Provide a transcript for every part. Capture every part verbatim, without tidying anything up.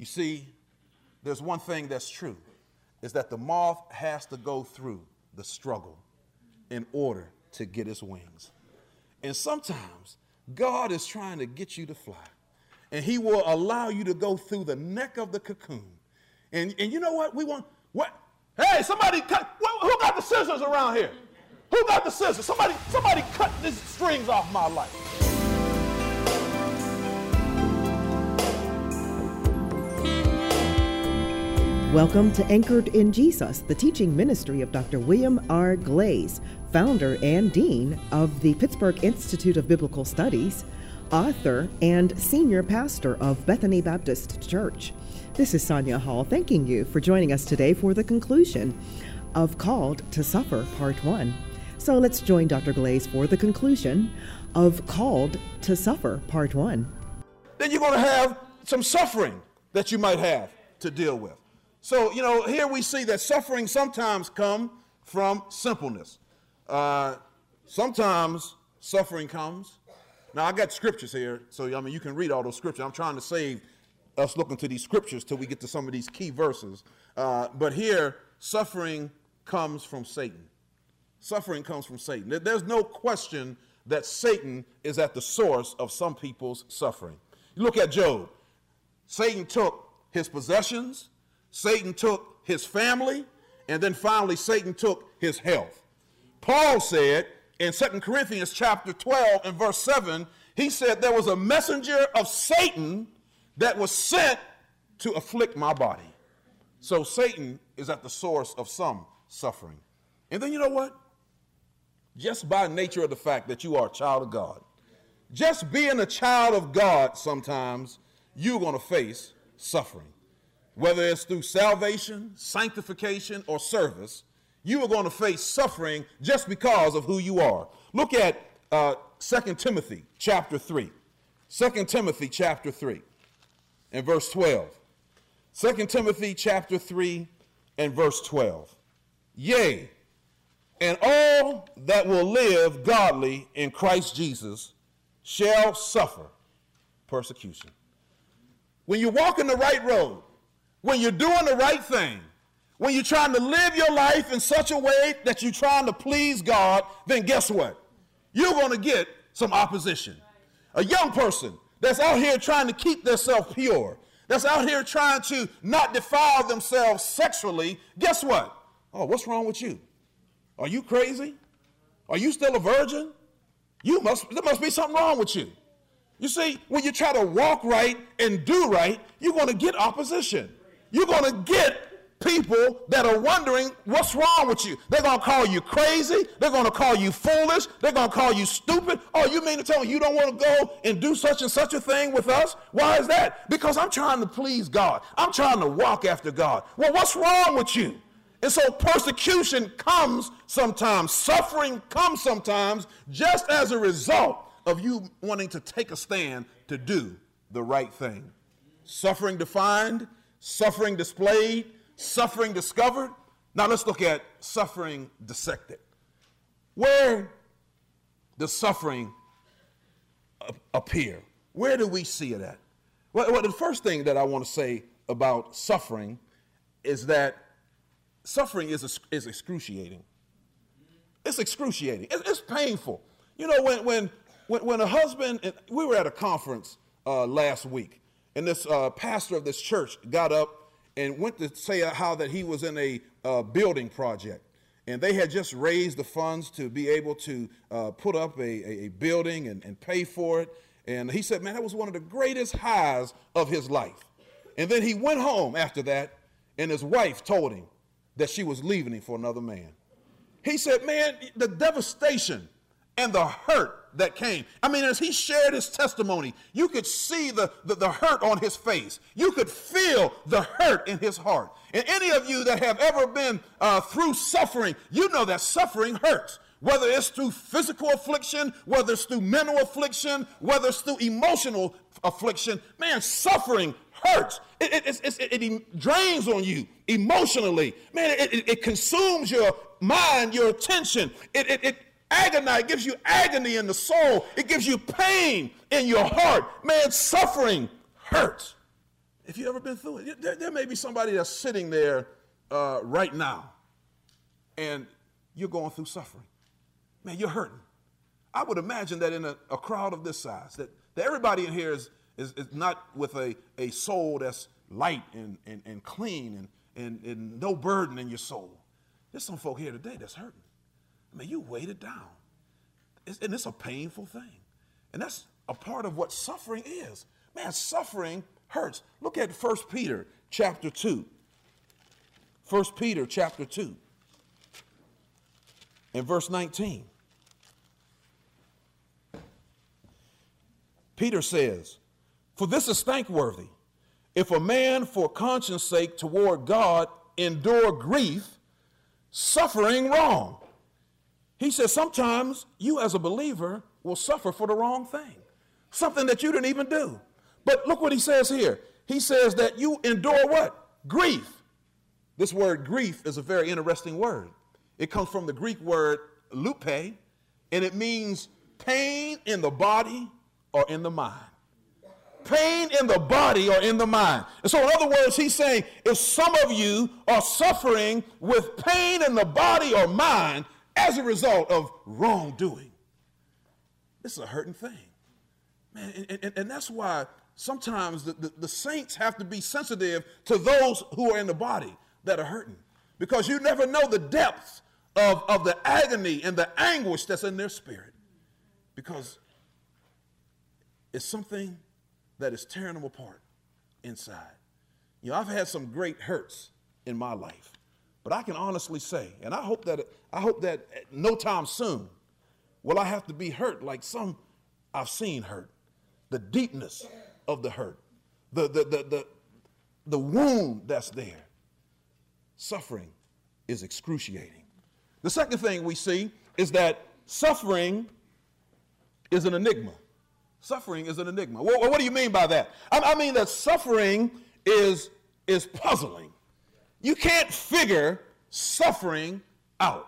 You see, there's one thing that's true, is that the moth has to go through the struggle in order to get its wings. And sometimes God is trying to get you to fly, and he will allow you to go through the neck of the cocoon. And, and you know what? We want, what? Hey, somebody cut, who got the scissors around here? Who got the scissors? Somebody, somebody cut these strings off my life. Welcome to Anchored in Jesus, the teaching ministry of Doctor William R. Glaze, founder and dean of the Pittsburgh Institute of Biblical Studies, author and senior pastor of Bethany Baptist Church. This is Sonia Hall thanking you for joining us today for the conclusion of Called to Suffer, Part one. So let's join Doctor Glaze for the conclusion of Called to Suffer, Part one. Then you're going to have some suffering that you might have to deal with. So, you know, here we see that suffering sometimes comes from simpleness. Uh, sometimes suffering comes. Now, I got scriptures here, so, I mean, you can read all those scriptures. I'm trying to save us looking to these scriptures till we get to some of these key verses. Uh, but here, suffering comes from Satan. Suffering comes from Satan. There's no question that Satan is at the source of some people's suffering. You look at Job. Satan took his possessions. Satan took his family, and then finally Satan took his health. Paul said in Second Corinthians chapter twelve and verse seven, he said there was a messenger of Satan that was sent to afflict my body. So Satan is at the source of some suffering. And then you know what? Just by nature of the fact that you are a child of God, just being a child of God, sometimes you're going to face suffering. Whether it's through salvation, sanctification, or service, you are going to face suffering just because of who you are. Look at uh, Second Timothy chapter three. Second Timothy chapter three and verse twelve. Second Timothy chapter three and verse twelve. Yea, and all that will live godly in Christ Jesus shall suffer persecution. When you walk in the right road, when you're doing the right thing, when you're trying to live your life in such a way that you're trying to please God, then guess what? You're going to get some opposition. A young person that's out here trying to keep themselves pure, that's out here trying to not defile themselves sexually, guess what? Oh, what's wrong with you? Are you crazy? Are you still a virgin? You must, there must be something wrong with you. You see, when you try to walk right and do right, you're going to get opposition. You're going to get people that are wondering what's wrong with you. They're going to call you crazy. They're going to call you foolish. They're going to call you stupid. Oh, you mean to tell me you don't want to go and do such and such a thing with us? Why is that? Because I'm trying to please God. I'm trying to walk after God. Well, what's wrong with you? And so persecution comes sometimes. Suffering comes sometimes just as a result of you wanting to take a stand to do the right thing. Suffering defined, suffering displayed, suffering discovered. Now let's look at suffering dissected. Where does suffering appear? Where do we see it at? Well, well, the first thing that I want to say about suffering is that suffering is, is excruciating. It's excruciating. It's, it's painful. You know, when, when, when, when a husband, and we were at a conference uh, last week, and this uh, pastor of this church got up and went to say how that he was in a uh, building project. And they had just raised the funds to be able to uh, put up a, a building and, and pay for it. And he said, man, that was one of the greatest highs of his life. And then he went home after that, and his wife told him that she was leaving him for another man. He said, man, the devastation and the hurt that came. I mean, as he shared his testimony, you could see the, the, the hurt on his face. You could feel the hurt in his heart. And any of you that have ever been uh, through suffering, you know that suffering hurts. Whether it's through physical affliction, whether it's through mental affliction, whether it's through emotional affliction, man, suffering hurts. It, it, it, it, it drains on you emotionally. Man, it, it, it consumes your mind, your attention. It, it, it agonize, it gives you agony in the soul. It gives you pain in your heart. Man, suffering hurts. If you've ever been through it, there, there may be somebody that's sitting there uh, right now, and you're going through suffering. Man, you're hurting. I would imagine that in a, a crowd of this size, that, that everybody in here is, is, is not with a, a soul that's light and, and, and clean and, and, and no burden in your soul. There's some folk here today that's hurting. I mean, you weighted down. It's, and it's a painful thing. And that's a part of what suffering is. Man, suffering hurts. Look at First Peter chapter two. First Peter chapter two and verse nineteen. Peter says, "For this is thankworthy, if a man for conscience sake toward God endure grief, suffering wrong." He says sometimes you as a believer will suffer for the wrong thing, something that you didn't even do. But look what he says here. He says that you endure what? Grief. This word grief is a very interesting word. It comes from the Greek word lupe, and it means pain in the body or in the mind. Pain in the body or in the mind. And so in other words, he's saying if some of you are suffering with pain in the body or mind as a result of wrongdoing, this is a hurting thing. Man, and, and, and that's why sometimes the, the, the saints have to be sensitive to those who are in the body that are hurting, because you never know the depths of, of the agony and the anguish that's in their spirit, because it's something that is tearing them apart inside. You know, I've had some great hurts in my life, but I can honestly say, and I hope that I hope that no time soon will I have to be hurt like some I've seen hurt. The deepness of the hurt, the the the the, the wound that's there. Suffering is excruciating. The second thing we see is that suffering is an enigma. Suffering is an enigma. What, what do you mean by that? I, I mean that suffering is, is puzzling. You can't figure suffering out.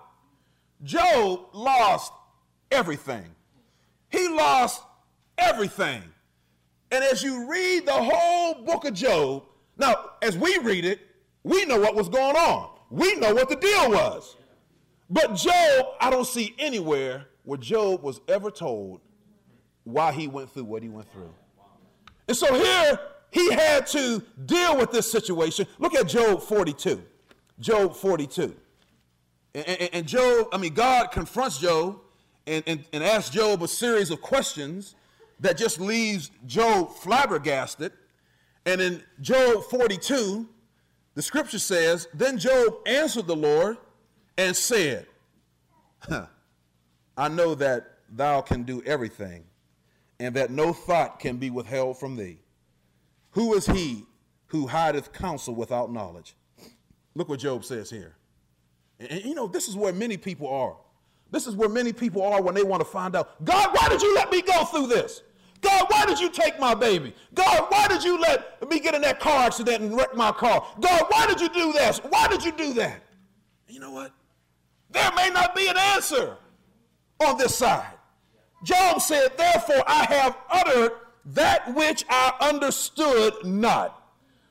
Job lost everything. He lost everything. And as you read the whole book of Job, now, as we read it, we know what was going on. We know what the deal was. But Job, I don't see anywhere where Job was ever told why he went through what he went through. And so here, he had to deal with this situation. Look at Job forty-two. Job forty-two. And, and, and Job, I mean, God confronts Job and, and, and asks Job a series of questions that just leaves Job flabbergasted. And in Job forty-two, the scripture says, "Then Job answered the Lord and said, huh, I know that thou can do everything, and that no thought can be withheld from thee. Who is he who hideth counsel without knowledge?" Look what Job says here. And, and you know, this is where many people are. This is where many people are when they want to find out, God, why did you let me go through this? God, why did you take my baby? God, why did you let me get in that car accident and wreck my car? God, why did you do this? Why did you do that? And you know what? There may not be an answer on this side. Job said, therefore I have uttered that which I understood not,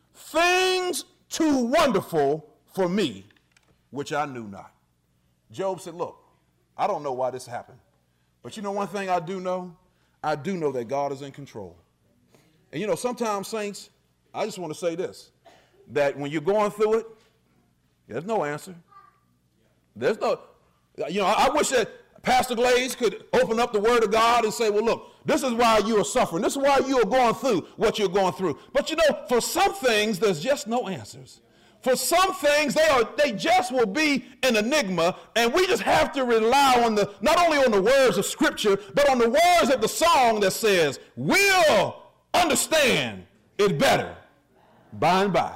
things too wonderful for me, which I knew not. Job said, look, I don't know why this happened, but you know one thing I do know? I do know that God is in control. And you know, sometimes, saints, I just want to say this, that when you're going through it, there's no answer. There's no, you know, I, I wish that Pastor Glaze could open up the Word of God and say, well, look, this is why you are suffering. This is why you are going through what you're going through. But you know, for some things, there's just no answers. For some things, they are they just will be an enigma, and we just have to rely on the not only on the words of Scripture, but on the words of the song that says, we'll understand it better by and by.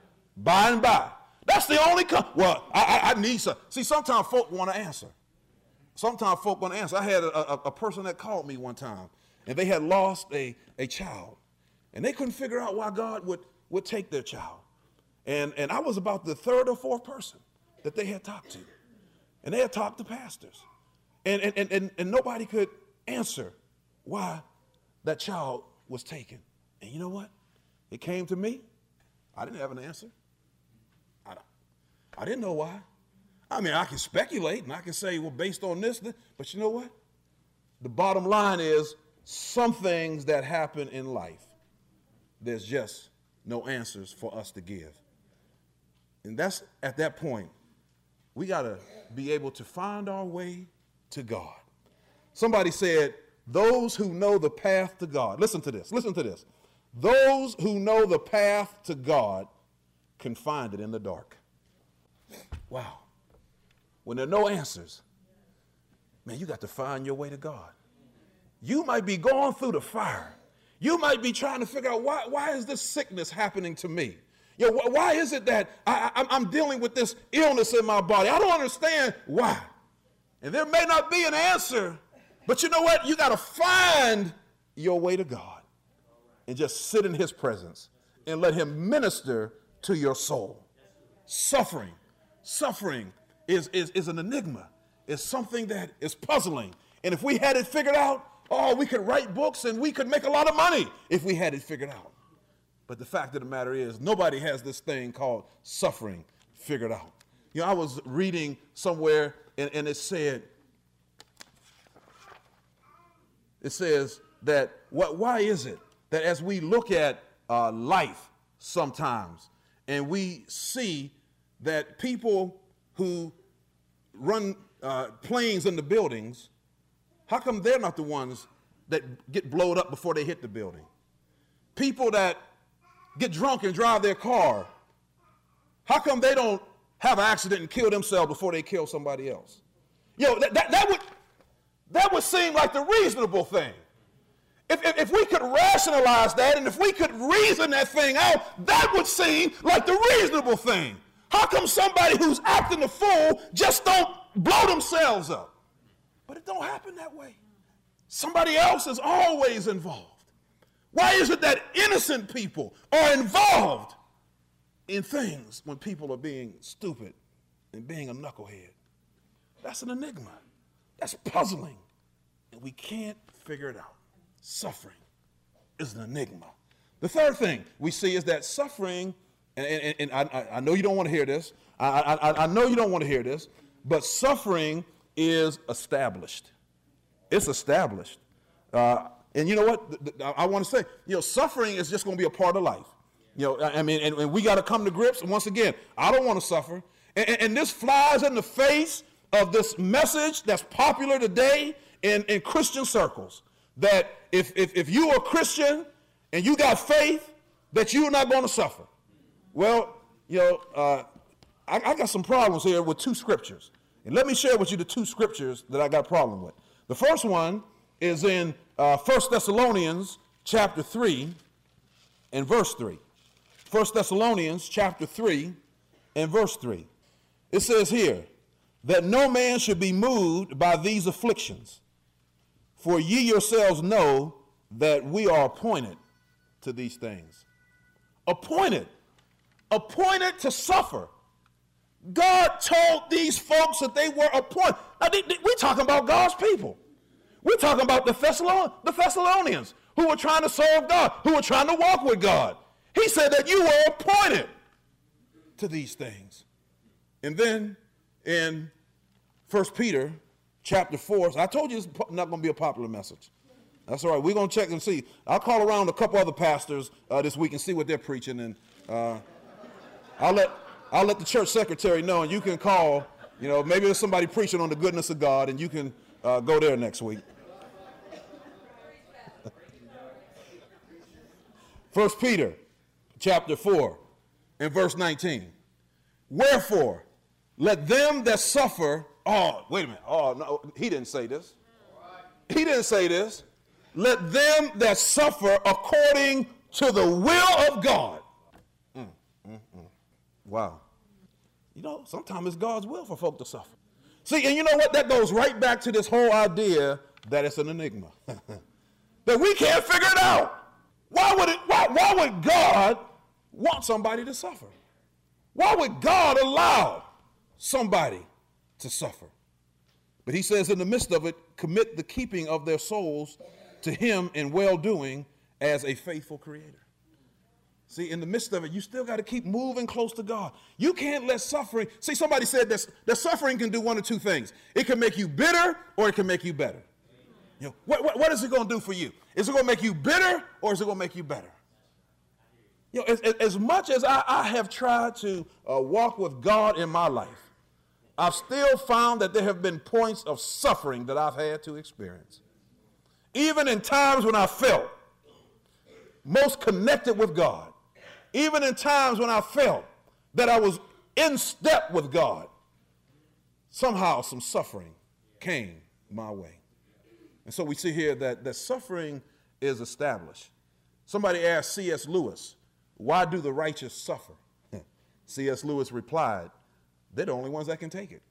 By and by. That's the only, com- well, I, I, I need some. See, sometimes folk want to answer. Sometimes folk want to answer. I had a, a, a person that called me one time, and they had lost a, a child, and they couldn't figure out why God would, would take their child. And, and I was about the third or fourth person that they had talked to. And they had talked to pastors. And, and, and, and, and nobody could answer why that child was taken. And you know what? It came to me, I didn't have an answer. I, I didn't know why. I mean, I can speculate and I can say, well, based on this, this, but you know what? The bottom line is some things that happen in life, there's just no answers for us to give. And that's at that point, we got to be able to find our way to God. Somebody said, those who know the path to God, listen to this, listen to this. Those who know the path to God can find it in the dark. Wow. When there are no answers, man, you got to find your way to God. You might be going through the fire. You might be trying to figure out why, why is this sickness happening to me? You know, wh- why is it that I, I, I'm dealing with this illness in my body? I don't understand why. And there may not be an answer, but you know what? You got to find your way to God and just sit in his presence and let him minister to your soul. Suffering, suffering is, is, is an enigma. It's something that is puzzling. And if we had it figured out, oh, we could write books and we could make a lot of money if we had it figured out. But the fact of the matter is, nobody has this thing called suffering figured out. You know, I was reading somewhere and, and it said, it says that what, why is it that as we look at uh, life sometimes and we see that people who run uh, planes in the buildings, how come they're not the ones that get blowed up before they hit the building? People that get drunk and drive their car, how come they don't have an accident and kill themselves before they kill somebody else? You know, that, that, that would that would seem like the reasonable thing. If, if, if we could rationalize that and if we could reason that thing out, that would seem like the reasonable thing. How come somebody who's acting a fool just don't blow themselves up? But it don't happen that way. Somebody else is always involved. Why is it that innocent people are involved in things when people are being stupid and being a knucklehead? That's an enigma. That's puzzling. And we can't figure it out. Suffering is an enigma. The third thing we see is that suffering, and, and, and I, I know you don't want to hear this. I, I, I know you don't want to hear this, but suffering is established. It's established. Uh, and you know what? I want to say, you know, suffering is just going to be a part of life. You know, I mean, and, and we got to come to grips. And once again, I don't want to suffer. And, and, and this flies in the face of this message that's popular today in, in Christian circles, that if, if, if you are a Christian and you got faith, that you're not going to suffer. Well, you know, uh, I, I got some problems here with two scriptures. And let me share with you the two scriptures that I got a problem with. The first one is in uh, First Thessalonians chapter three and verse three. First Thessalonians chapter three and verse three. It says here, that no man should be moved by these afflictions, for ye yourselves know that we are appointed to these things. Appointed. Appointed to suffer. God told these folks that they were appointed. Now, they, they, we're talking about God's people. We're talking about the, Thessalon, the Thessalonians who were trying to serve God, who were trying to walk with God. He said that you were appointed to these things. And then in First Peter chapter four, so I told you it's not going to be a popular message. That's all right. We're going to check and see. I'll call around a couple other pastors uh, this week and see what they're preaching, and uh, I'll let I'll let the church secretary know, and you can call. You know, maybe there's somebody preaching on the goodness of God, and you can uh, go there next week. First Peter chapter four and verse nineteen. Wherefore, let them that suffer, oh, wait a minute, oh, no, he didn't say this. He didn't say this. Let them that suffer according to the will of God. Mm, mm, mm. Wow. You know, sometimes it's God's will for folk to suffer. See, and you know what? That goes right back to this whole idea that it's an enigma. That we can't figure it out. Why would it, why, why would God want somebody to suffer? Why would God allow somebody to suffer? But he says in the midst of it, commit the keeping of their souls to him in well-doing as a faithful creator. See, in the midst of it, you still got to keep moving close to God. You can't let suffering, see, somebody said that, that suffering can do one of two things. It can make you bitter or it can make you better. You know, what, what, what is it going to do for you? Is it going to make you bitter or is it going to make you better? You know, as, as much as I, I have tried to uh, walk with God in my life, I've still found that there have been points of suffering that I've had to experience. Even in times when I felt most connected with God, even in times when I felt that I was in step with God, somehow some suffering came my way. And so we see here that, that suffering is established. Somebody asked C S Lewis, why do the righteous suffer? C S Lewis replied, they're the only ones that can take it.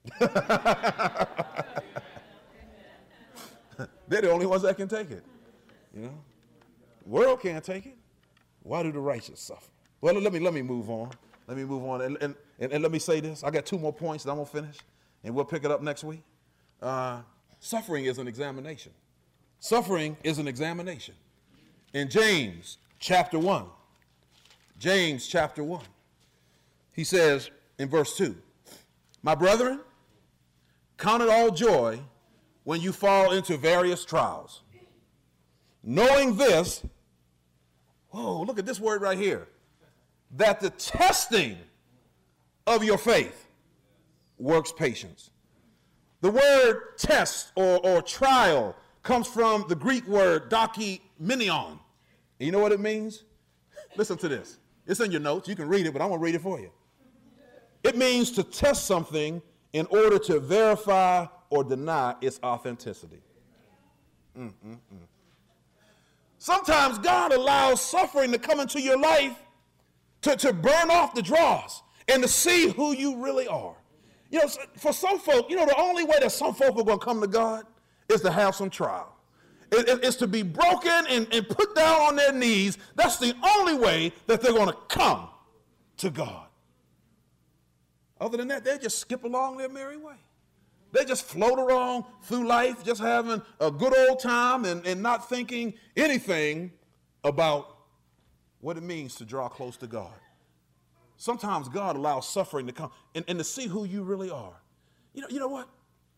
They're the only ones that can take it. You know, the world can't take it. Why do the righteous suffer? Well, let me let me move on. Let me move on, and and, and, and let me say this. I got two more points that I'm gonna finish, and we'll pick it up next week. Uh, suffering is an examination. Suffering is an examination. In James chapter one, James chapter one, he says in verse two, my brethren, count it all joy when you fall into various trials, knowing this, whoa, look at this word right here, that the testing of your faith works patience. The word test or, or trial comes from the Greek word dokimenion. And you know what it means? Listen to this. It's in your notes. You can read it, but I'm going to read it for you. It means to test something in order to verify or deny its authenticity. Mm-mm-mm. Sometimes God allows suffering to come into your life to, to burn off the dross and to see who you really are. You know, for some folk, you know, the only way that some folk are going to come to God is to have some trial. It, it, it's to be broken and, and put down on their knees. That's the only way that they're going to come to God. Other than that, they just skip along their merry way. They just float around through life, just having a good old time and, and not thinking anything about what it means to draw close to God. Sometimes God allows suffering to come and, and to see who you really are. You know, you know what?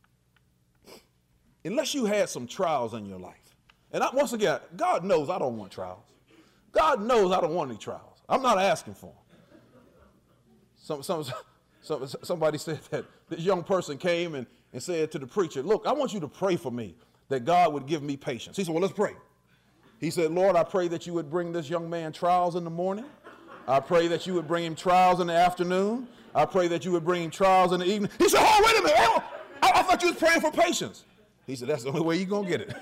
Unless you had some trials in your life, and I, once again, God knows I don't want trials. God knows I don't want any trials. I'm not asking for them. Some, some, some, somebody said that this young person came and, and said to the preacher, look, I want you to pray for me that God would give me patience. He said, well, let's pray. He said, Lord, I pray that you would bring this young man trials in the morning. I pray that you would bring him trials in the afternoon. I pray that you would bring him trials in the evening. He said, oh, wait a minute. Oh, I, I thought you was praying for patience. He said, that's the only way you're going to get it.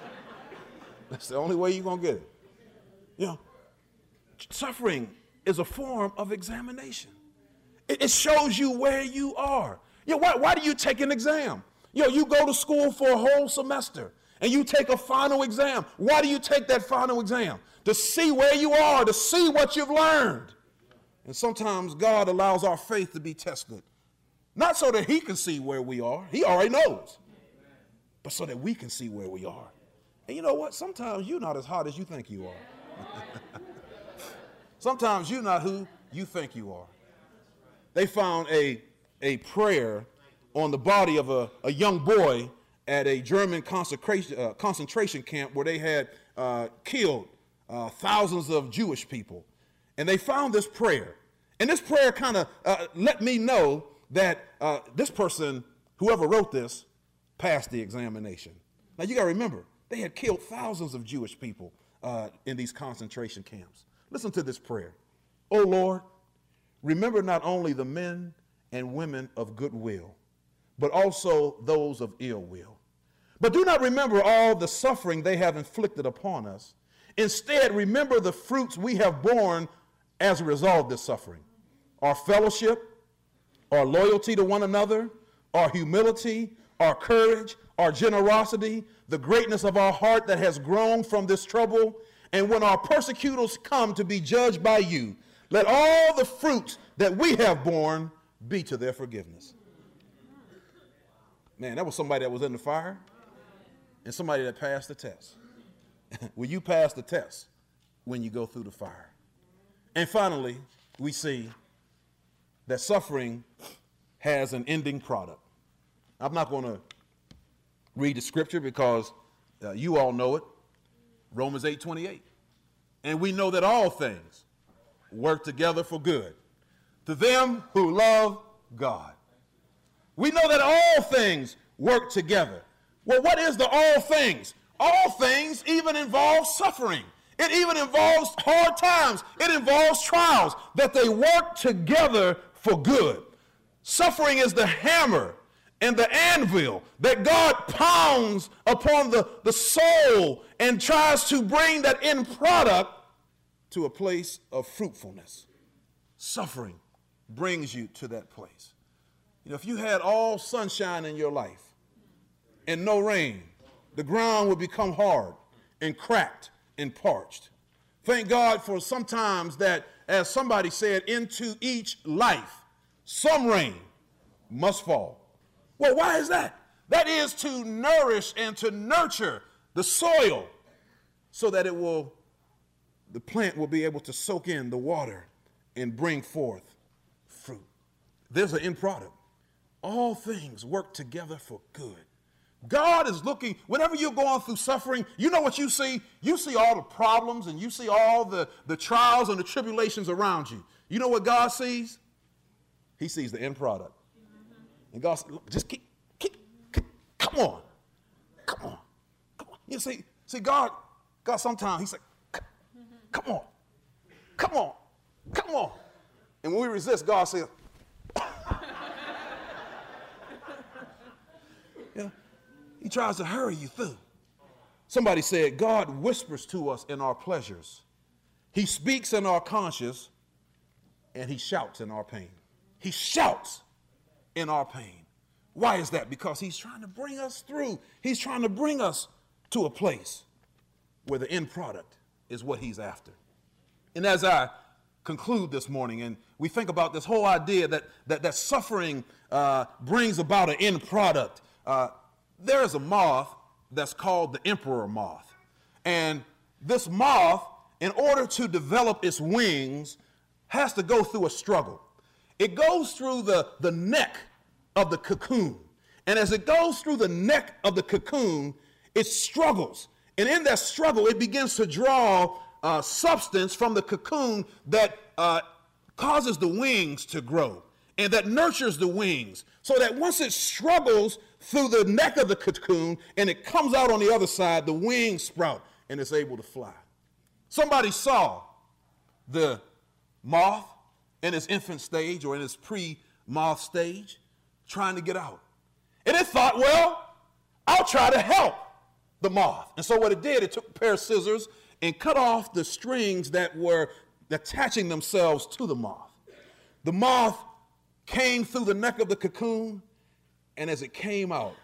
That's the only way you're going to get it. You know, suffering is a form of examination. It, it shows you where you are. You know, why, why do you take an exam? You know, you go to school for a whole semester and you take a final exam. Why do you take that final exam? To see where you are, to see what you've learned. And sometimes God allows our faith to be tested. Not so that he can see where we are. He already knows. But so that we can see where we are. And you know what? Sometimes you're not as hot as you think you are. Sometimes you're not who you think you are. They found a, a prayer on the body of a, a young boy at a German concentration, uh, concentration camp where they had uh, killed uh, thousands of Jewish people. And they found this prayer. And this prayer kind of uh, let me know that uh, this person, whoever wrote this, passed the examination. Now you got to remember, they had killed thousands of Jewish people uh, in these concentration camps. Listen to this prayer. Oh Lord, remember not only the men and women of goodwill, but also those of ill will. But do not remember all the suffering they have inflicted upon us. Instead, remember the fruits we have borne as a result of this suffering. Our fellowship, our loyalty to one another, our humility, our courage, our generosity, the greatness of our heart that has grown from this trouble. And when our persecutors come to be judged by you, let all the fruits that we have borne be to their forgiveness. Man, that was somebody that was in the fire and somebody that passed the test. Will you pass the test when you go through the fire? And finally, we see that suffering has an ending product. I'm not going to read the scripture because uh, you all know it, Romans eight twenty-eight. And we know that all things work together for good to them who love God. We know that all things work together. Well, what is the all things? All things even involve suffering. It even involves hard times. It involves trials, that they work together for good. Suffering is the hammer and the anvil that God pounds upon the, the soul and tries to bring that end product to a place of fruitfulness. Suffering brings you to that place. You know, if you had all sunshine in your life and no rain, the ground would become hard and cracked and parched. Thank God for sometimes that, as somebody said, into each life, some rain must fall. Well, why is that? That is to nourish and to nurture the soil so that it will, the plant will be able to soak in the water and bring forth fruit. There's an end product. All things work together for good. God is looking, whenever you're going through suffering, you know what you see? You see all the problems and you see all the, the trials and the tribulations around you. You know what God sees? He sees the end product. And God says, look, just keep, keep, keep, come on. Come on. Come on. You see, see, God, God sometimes, he's like, come on. Come on. Come on. And when we resist, God says, you know, he tries to hurry you through. Somebody said, God whispers to us in our pleasures. He speaks in our conscience, and he shouts in our pain. He shouts in our pain. Why is that? Because he's trying to bring us through. He's trying to bring us to a place where the end product is what he's after. And as I conclude this morning, and we think about this whole idea that, that, that suffering uh, brings about an end product, uh, there is a moth that's called the emperor moth. And this moth, in order to develop its wings, has to go through a struggle. It goes through the, the neck of the cocoon. And as it goes through the neck of the cocoon, it struggles. And in that struggle, it begins to draw uh, substance from the cocoon that uh, causes the wings to grow and that nurtures the wings, so that once it struggles through the neck of the cocoon and it comes out on the other side, the wings sprout and it's able to fly. Somebody saw the moth in its infant stage or in its pre-moth stage trying to get out. And it thought, well, I'll try to help the moth. And so what it did, it took a pair of scissors and cut off the strings that were attaching themselves to the moth. The moth came through the neck of the cocoon, and as it came out,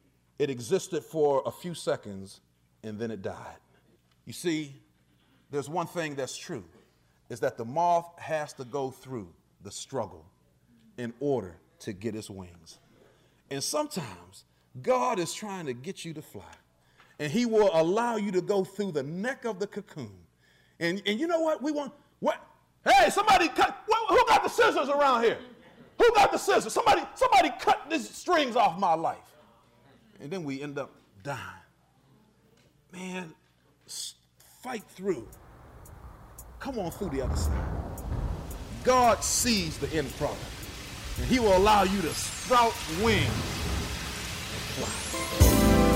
it existed for a few seconds, and then it died. You see, there's one thing that's true, is that the moth has to go through the struggle in order to get its wings. And sometimes God is trying to get you to fly, and he will allow you to go through the neck of the cocoon. And, and you know what? We want, what? Hey, somebody cut, who got the scissors around here? Who got the scissors? Somebody, somebody cut these strings off my life. And then we end up dying. Man, fight through. Come on through the other side. God sees the end product, and he will allow you to sprout wings and fly.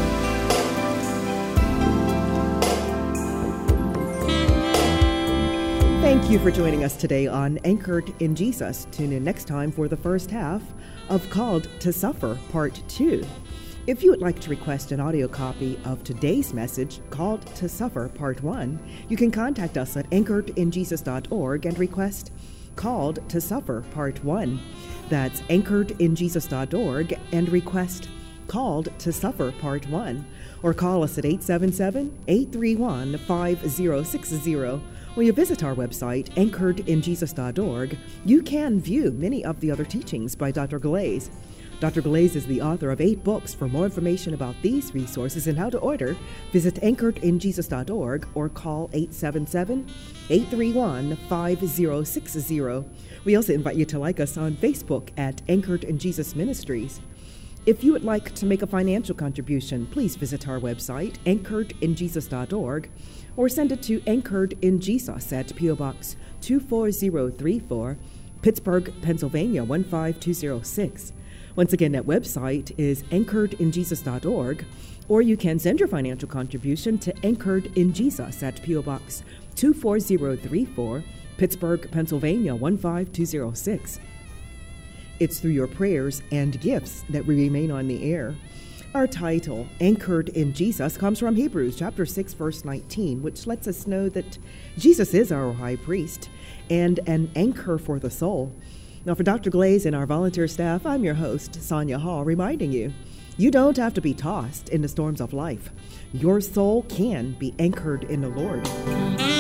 Thank you for joining us today on Anchored in Jesus. Tune in next time for the first half of Called to Suffer, Part two. If you would like to request an audio copy of today's message, Called to Suffer, Part one, you can contact us at anchored in jesus dot org and request Called to Suffer, Part one. That's anchored in jesus dot org and request Called to Suffer, Part one. Or call us at eight seven seven, eight three one, five zero six zero. When you visit our website, anchored in jesus dot org, you can view many of the other teachings by Doctor Glaze. Doctor Glaze is the author of eight books. For more information about these resources and how to order, visit anchored in jesus dot org or call eight seven seven, eight three one, five zero six zero. We also invite you to like us on Facebook at Anchored in Jesus Ministries. If you would like to make a financial contribution, please visit our website, anchored in jesus dot org, or send it to Anchored in Jesus at P O Box two four zero three four, Pittsburgh, Pennsylvania one five two zero six. Once again, that website is anchored in jesus dot org, or you can send your financial contribution to Anchored in Jesus at P O Box two four zero three four, Pittsburgh, Pennsylvania one five two zero six. It's through your prayers and gifts that we remain on the air. Our title, Anchored in Jesus, comes from Hebrews chapter six, verse nineteen, which lets us know that Jesus is our high priest and an anchor for the soul. Now, for Doctor Glaze and our volunteer staff, I'm your host, Sonia Hall, reminding you, you don't have to be tossed in the storms of life. Your soul can be anchored in the Lord.